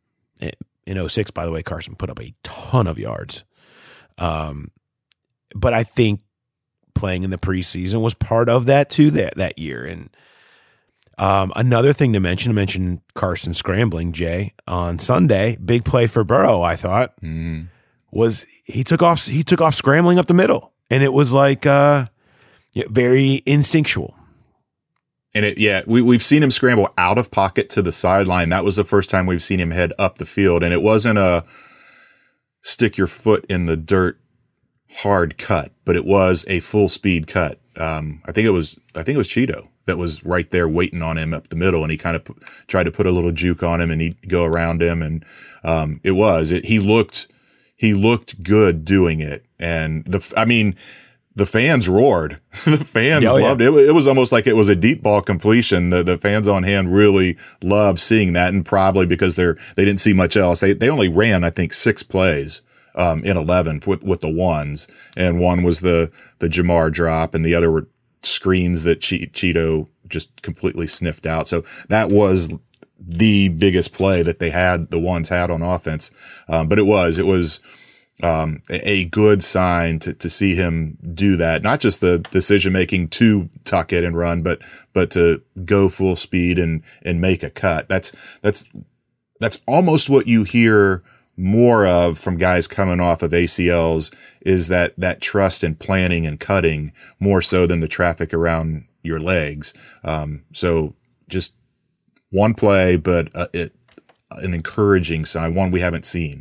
In oh six, by the way, Carson put up a ton of yards. Um, but I think playing in the preseason was part of that too that, that year. And um, another thing to mention, I mentioned Carson scrambling, Jay, on Sunday, big play for Burrow, I thought, mm. was he took off he took off scrambling up the middle. And it was like uh, very instinctual. And it, yeah, we, we've seen him scramble out of pocket to the sideline. That was the first time we've seen him head up the field. And it wasn't a stick your foot in the dirt hard cut, but it was a full speed cut. Um, I think it was, I think it was Cheeto that was right there waiting on him up the middle. And he kind of p- tried to put a little juke on him and he'd go around him. And, um, it was, it, he looked, he looked good doing it. And the, I mean, the fans roared. The fans oh, loved yeah. it. It was almost like it was a deep ball completion. The the fans on hand really loved seeing that, and probably because they're they didn't see much else. They they only ran, I think, six plays um, in eleven with with the ones, and one was the the Jamar drop, and the other were screens that che- Cheeto just completely sniffed out. So that was the biggest play that they had. The ones had on offense, um, but it was it was. Um, a, a good sign to, to see him do that. Not just the decision making to tuck it and run, but, but to go full speed and, and make a cut. That's, that's, that's almost what you hear more of from guys coming off of A C Ls is that, that trust in planning and cutting more so than the traffic around your legs. Um, so just one play, but uh, it, an encouraging sign, one we haven't seen.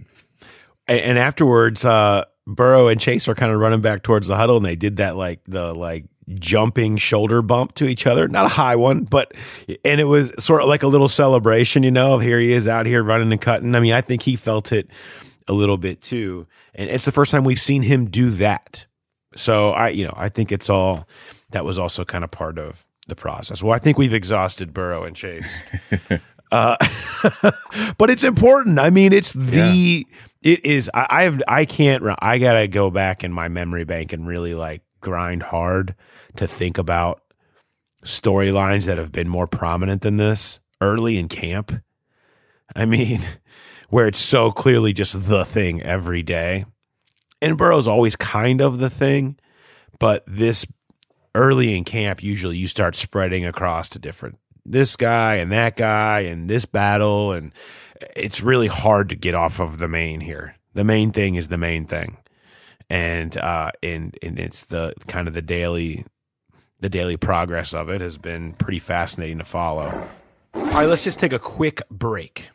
And afterwards, uh, Burrow and Chase are kind of running back towards the huddle, and they did that like the like jumping shoulder bump to each other. Not a high one, but, and it was sort of like a little celebration, you know, here he is out here running and cutting. I mean, I think he felt it a little bit too. And it's the first time we've seen him do that. So I, you know, I think it's all, that was also kind of part of the process. Well, I think we've exhausted Burrow and Chase. uh, but it's important. I mean, it's the, yeah. it is, I, I have, I can't, I got to go back in my memory bank and really like grind hard to think about storylines that have been more prominent than this early in camp. I mean, where it's so clearly just the thing every day. And Burrow's always kind of the thing, but this early in camp, usually you start spreading across to different, this guy and that guy and this battle. And it's really hard to get off of the main here. The main thing is the main thing. And, uh, and, and it's the kind of the daily, the daily progress of it has been pretty fascinating to follow. All right, let's just take a quick break.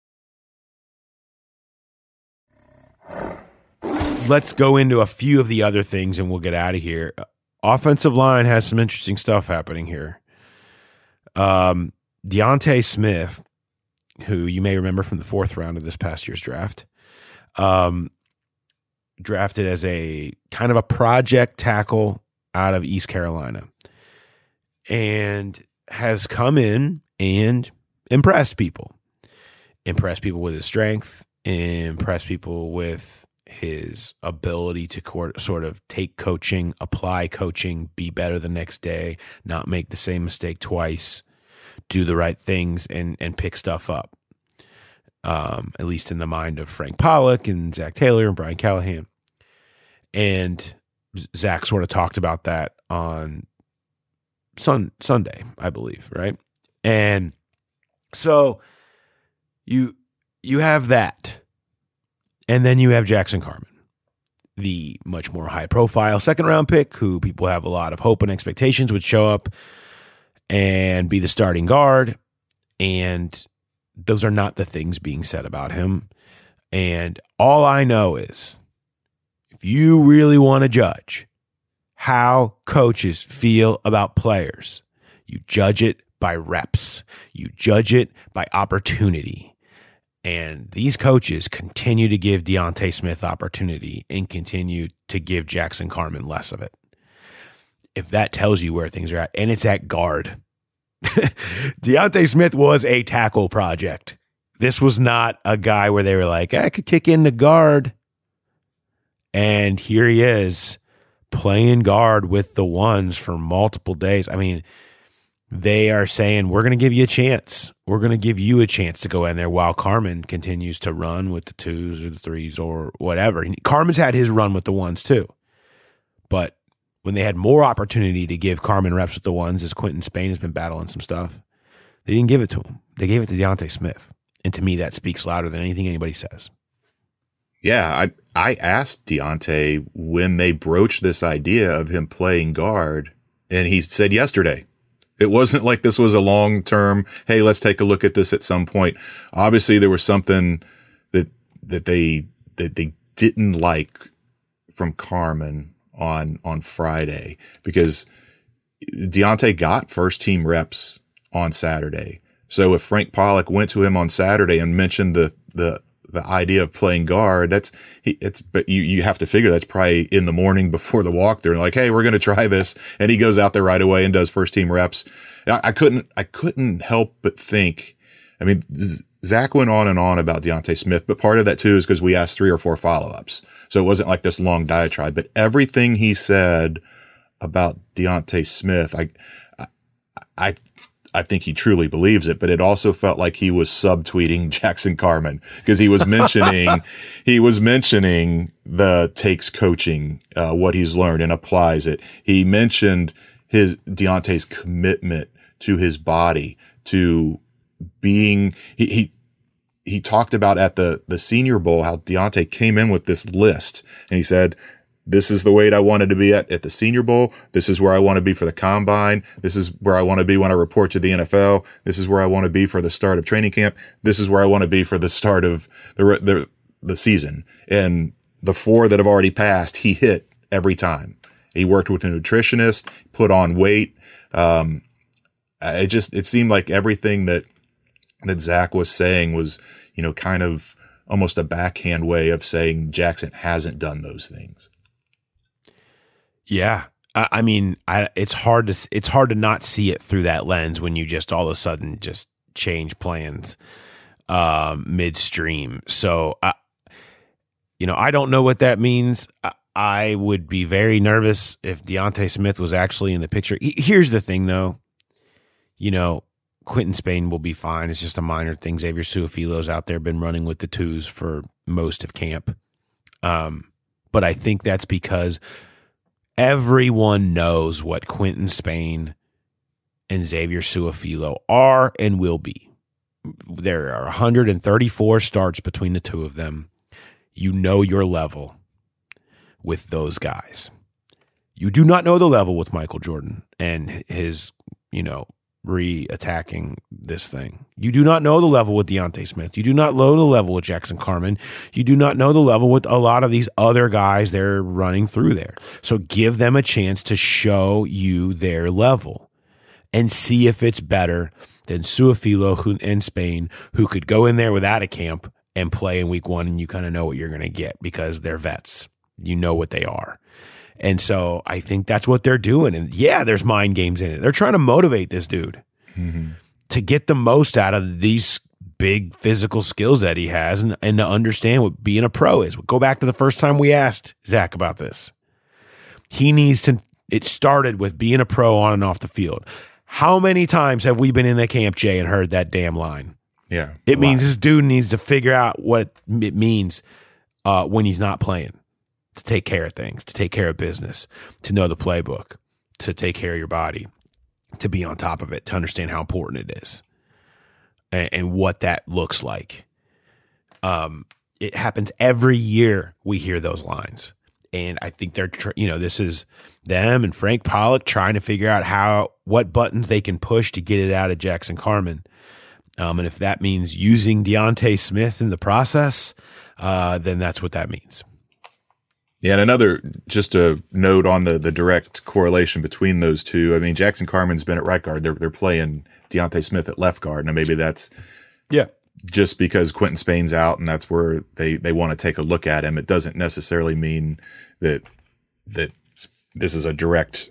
Let's go into a few of the other things and we'll get out of here. Offensive line has some interesting stuff happening here. Um, Deontay Smith, who you may remember from the fourth round of this past year's draft, um, drafted as a kind of a project tackle out of East Carolina, and has come in and impressed people. Impressed people with his strength, impressed people with his ability to court, sort of take coaching, apply coaching, be better the next day, not make the same mistake twice, do the right things, and and pick stuff up. Um, at least in the mind of Frank Pollock and Zach Taylor and Brian Callahan. And Zach sort of talked about that on sun, Sunday, I believe, right? And so you you have that. And then you have Jackson Carman, the much more high-profile second-round pick who people have a lot of hope and expectations would show up and be the starting guard. And those are not the things being said about him. And all I know is if you really want to judge how coaches feel about players, you judge it by reps. You judge it by opportunity. And these coaches continue to give Deontay Smith opportunity and continue to give Jackson Carman less of it. If that tells you where things are at, and it's at guard. Deontay Smith was a tackle project. This was not a guy where they were like, I could kick into guard. And here he is playing guard with the ones for multiple days. I mean, they are saying, we're going to give you a chance. We're going to give you a chance to go in there while Carman continues to run with the twos or the threes or whatever. Carman's had his run with the ones too. But when they had more opportunity to give Carman reps with the ones, as Quentin Spain has been battling some stuff, they didn't give it to him. They gave it to Deontay Smith. And to me, that speaks louder than anything anybody says. Yeah, I I asked Deontay when they broached this idea of him playing guard, and he said yesterday. It wasn't like this was a long-term, hey, let's take a look at this at some point. Obviously, there was something that that they that they didn't like from Carman on on Friday, because Deontay got first-team reps on Saturday. So if Frank Pollock went to him on Saturday and mentioned the the the idea of playing guard, that's he, it's but you you have to figure that's probably in the morning before the walk. They're like, hey, we're going to try this, and he goes out there right away and does first team reps. I, I couldn't I couldn't help but think. I mean, Zach went on and on about Deontay Smith, but part of that too is because we asked three or four follow ups, so it wasn't like this long diatribe. But everything he said about Deontay Smith, I I. I I think he truly believes it, but it also felt like he was subtweeting Jackson Carman, because he was mentioning, he was mentioning the takes coaching, uh, what he's learned and applies it. He mentioned his Deontay's commitment to his body, to being, he, he, he talked about at the, the Senior Bowl, how Deontay came in with this list and he said, this is the weight I wanted to be at at the Senior Bowl. This is where I want to be for the combine. This is where I want to be when I report to the N F L. This is where I want to be for the start of training camp. This is where I want to be for the start of the, the, the season. And the four that have already passed, he hit every time. He worked with a nutritionist, put on weight. Um, it just, it seemed like everything that, that Zach was saying was, you know, kind of almost a backhand way of saying Jackson hasn't done those things. Yeah. I, I mean, I, it's hard to, it's hard to not see it through that lens when you just all of a sudden just change plans um, midstream. So, I, you know, I don't know what that means. I, I would be very nervous if Deontay Smith was actually in the picture. Here's the thing, though. You know, Quinton Spain will be fine. It's just a minor thing. Xavier Su'a-Filo's out there, been running with the twos for most of camp. Um, but I think that's because everyone knows what Quinton Spain and Xavier Su'a-Filo are and will be. There are one hundred thirty-four starts between the two of them. You know your level with those guys. You do not know the level with Michael Jordan and his, you know, re-attacking this thing. You do not know the level with Deontay Smith. You do not know the level with Jackson Carman. You do not know the level with a lot of these other guys they're running through there. So give them a chance to show you their level and see if it's better than Su'a-Filo who, and Spain, who could go in there without a camp and play in week one, and you kind of know what you're going to get because they're vets. You know what they are. And so I think that's what they're doing. And yeah, there's mind games in it. They're trying to motivate this dude mm-hmm. to get the most out of these big physical skills that he has and, and to understand what being a pro is. We'll go back to the first time we asked Zach about this. He needs to, it started with being a pro on and off the field. How many times have we been in the camp, Jay, and heard that damn line? Yeah. It means this dude needs to figure out what it means uh, when he's not playing, to take care of things, to take care of business, to know the playbook, to take care of your body, to be on top of it, to understand how important it is and, and what that looks like. Um, it happens every year we hear those lines. And I think they're, tr- you know, this is them and Frank Pollock trying to figure out how, what buttons they can push to get it out of Jackson Carman. Um, and if that means using Deontay Smith in the process, uh, then that's what that means. Yeah, and another, just a note on the, the direct correlation between those two. I mean, Jackson Carman's been at right guard. They're they're playing Deontay Smith at left guard. Now, maybe that's yeah, just because Quinton Spain's out and that's where they, they want to take a look at him. It doesn't necessarily mean that that this is a direct,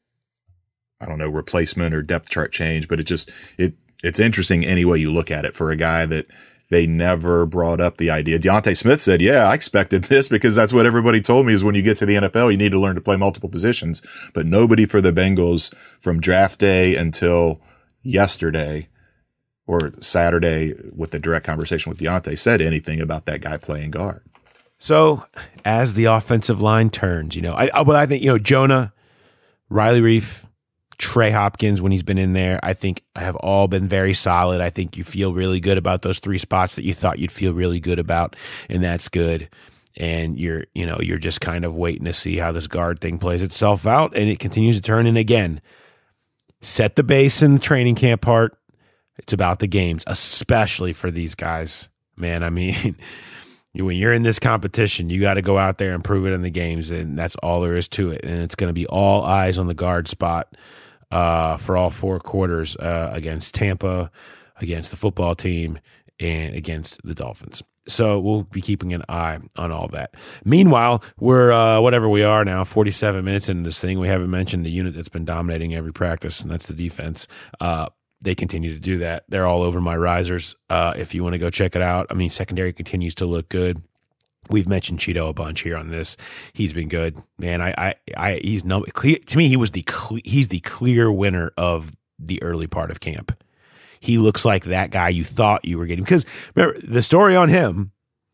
I don't know, replacement or depth chart change. But it just it it's interesting any way you look at it for a guy that they never brought up the idea. Deontay Smith said, yeah, I expected this because that's what everybody told me is when you get to the N F L, you need to learn to play multiple positions. But nobody for the Bengals from draft day until yesterday or Saturday with the direct conversation with Deontay said anything about that guy playing guard. So as the offensive line turns, you know, I, but I think, you know, Jonah, Riley Reif, Trey Hopkins, when he's been in there, I think have all been very solid. I think you feel really good about those three spots that you thought you'd feel really good about, and that's good. And you're, you know, you're just kind of waiting to see how this guard thing plays itself out, and it continues to turn. And again, set the base in the training camp part. It's about the games, especially for these guys, man. I mean, when you're in this competition, you got to go out there and prove it in the games, and that's all there is to it. And it's going to be all eyes on the guard spot uh, for all four quarters uh, against Tampa, against the football team, and against the Dolphins. So we'll be keeping an eye on all that. Meanwhile, we're uh, whatever we are now, forty-seven minutes into this thing. We haven't mentioned the unit that's been dominating every practice, and that's the defense. Uh, they continue to do that. They're all over my risers. Uh, if you want to go check it out, I mean, secondary continues to look good. We've mentioned Cheeto a bunch here on this. He's been good, man. I, I, I he's no clear to me. He was the cle- he's the clear winner of the early part of camp. He looks like that guy you thought you were getting, because remember the story on him.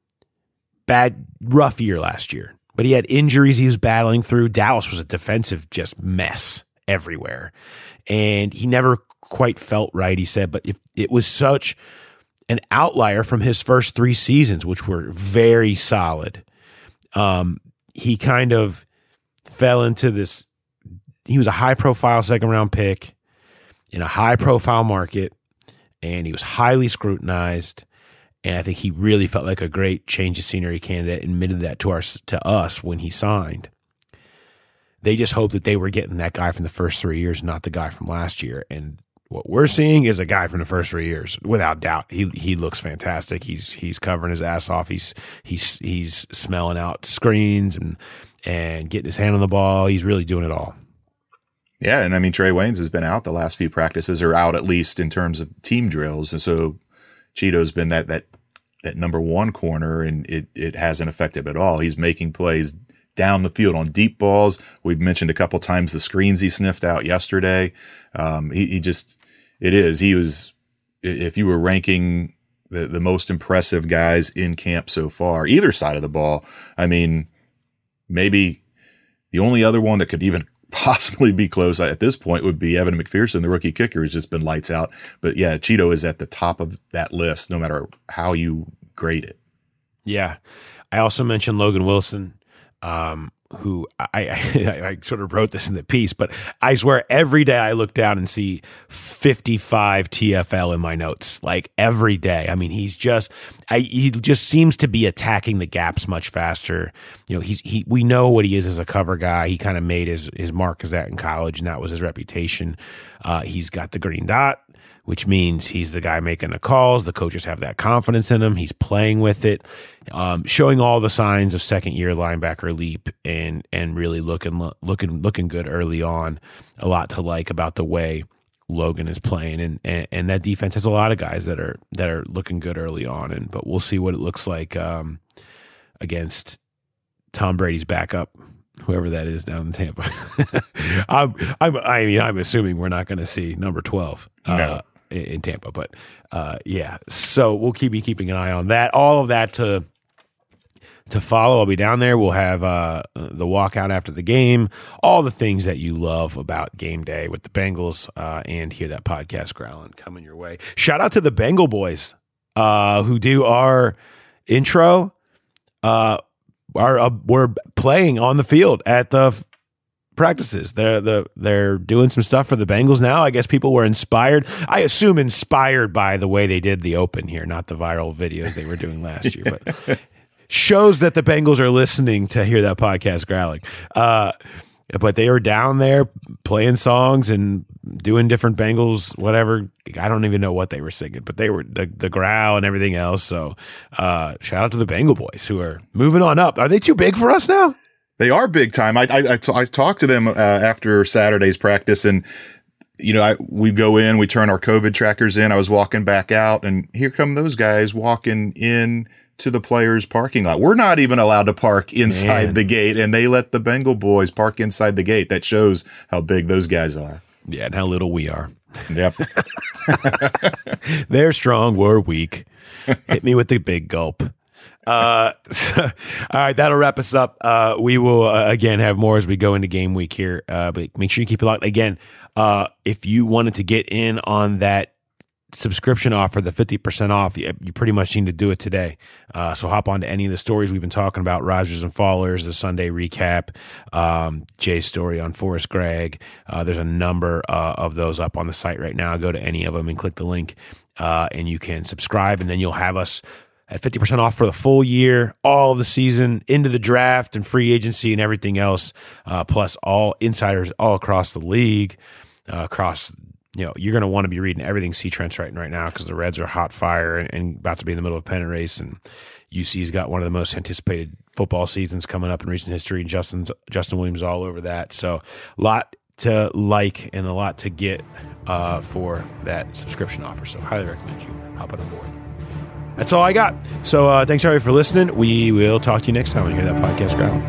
Bad, rough year last year, but he had injuries he was battling through. Dallas was a defensive just mess everywhere, and he never quite felt right. He said, but if it was such an outlier from his first three seasons, which were very solid. Um, he kind of fell into this. He was a high profile second round pick in a high profile market, and he was highly scrutinized. And I think he really felt like a great change of scenery candidate, admitted that to our, to us when he signed. they just hope that they were getting that guy from the first three years, not the guy from last year. And what we're seeing is a guy from the first three years, without doubt. He he looks fantastic. He's he's covering his ass off. He's he's he's smelling out screens and and getting his hand on the ball. He's really doing it all. Yeah, and I mean, Trey Waynes has been out the last few practices, or out at least in terms of team drills, and so Cheeto's been that that that number one corner, and it it hasn't affected him at all. He's making plays down the field on deep balls. We've mentioned a couple times the screens he sniffed out yesterday. Um, he, he just, it is. He was, if you were ranking the, the most impressive guys in camp so far, either side of the ball, I mean, maybe the only other one that could even possibly be close at this point would be Evan McPherson, the rookie kicker, who's just been lights out. But yeah, Cheeto is at the top of that list, no matter how you grade it. Yeah. I also mentioned Logan Wilson, um, who I, I, I sort of wrote this in the piece, but I swear every day I look down and see fifty-five T F L in my notes, like every day. I mean, he's just, I, he just seems to be attacking the gaps much faster. You know, he's, he, we know what he is as a cover guy. He kind of made his, his mark as that in college, and that was his reputation. Uh, he's got the green dot, which means he's the guy making the calls. The coaches have that confidence in him. He's playing with it, um, showing all the signs of second year linebacker leap, and and really looking looking looking good early on. A lot to like about the way Logan is playing, and, and and that defense has a lot of guys that are that are looking good early on. And but we'll see what it looks like um, against Tom Brady's backup, whoever that is down in Tampa. I'm, I'm, I mean, I'm assuming we're not going to see number twelve uh, no. in, in Tampa, but uh, yeah. So we'll keep be keeping an eye on that. All of that to to follow. I'll be down there. We'll have uh, the walkout after the game. All the things that you love about game day with the Bengals, uh, and hear that podcast growling coming your way. Shout out to the Bengal boys uh, who do our intro. Uh, Are uh, we're playing on the field at the f- practices. They're the they're doing some stuff for the Bengals now. I guess people were inspired. I assume inspired by the way they did the open here, not the viral videos they were doing last year. But shows that the Bengals are listening to hear that podcast growling. Uh, but they were down there playing songs and doing different Bengals, whatever. I don't even know what they were singing, but they were the, the growl and everything else. So uh, shout out to the Bengal boys who are moving on up. Are they too big for us now? They are big time. I, I, I, t- I talked to them uh, after Saturday's practice, and you know, I, we go in, we turn our COVID trackers in. I was walking back out, and here come those guys walking in to the players' parking lot. We're not even allowed to park inside Man. the gate, and they let the Bengal boys park inside the gate. That shows how big those guys are. Yeah, and how little we are. Yep. They're strong, we're weak. Hit me with the big gulp. Uh, so, all right, that'll wrap us up. Uh, we will, uh, again, have more as we go into game week here. Uh, but make sure you keep it locked. Again, uh, if you wanted to get in on that subscription offer, the fifty percent off, you, you pretty much need to do it today. Uh, so hop on to any of the stories we've been talking about, Risers and Fallers, the Sunday recap, um, Jay's story on Forrest Gregg. Uh, there's a number uh, of those up on the site right now. Go to any of them and click the link, uh, and you can subscribe, and then you'll have us at fifty percent off for the full year, all of the season, into the draft and free agency and everything else, uh, plus all insiders all across the league, uh, across You know, you're going to want to be reading everything C. Trent's writing right now because the Reds are hot fire and, and about to be in the middle of a pennant race, and U C's got one of the most anticipated football seasons coming up in recent history, and Justin's, Justin Williams all over that. So a lot to like and a lot to get uh, for that subscription offer. So highly recommend you hop on board. That's all I got. So uh, thanks, everybody, for listening. We will talk to you next time when you hear that podcast ground.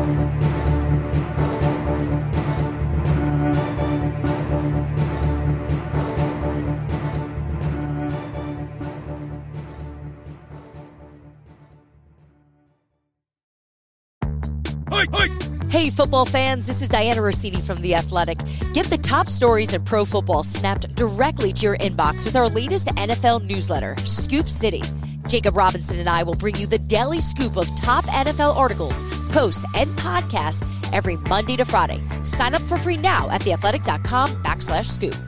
Hey, football fans, this is Diana Rossini from The Athletic. Get the top stories in pro football snapped directly to your inbox with our latest N F L newsletter, Scoop City. Jacob Robinson and I will bring you the daily scoop of top N F L articles, posts, and podcasts every Monday to Friday. Sign up for free now at theathletic.com backslash scoop.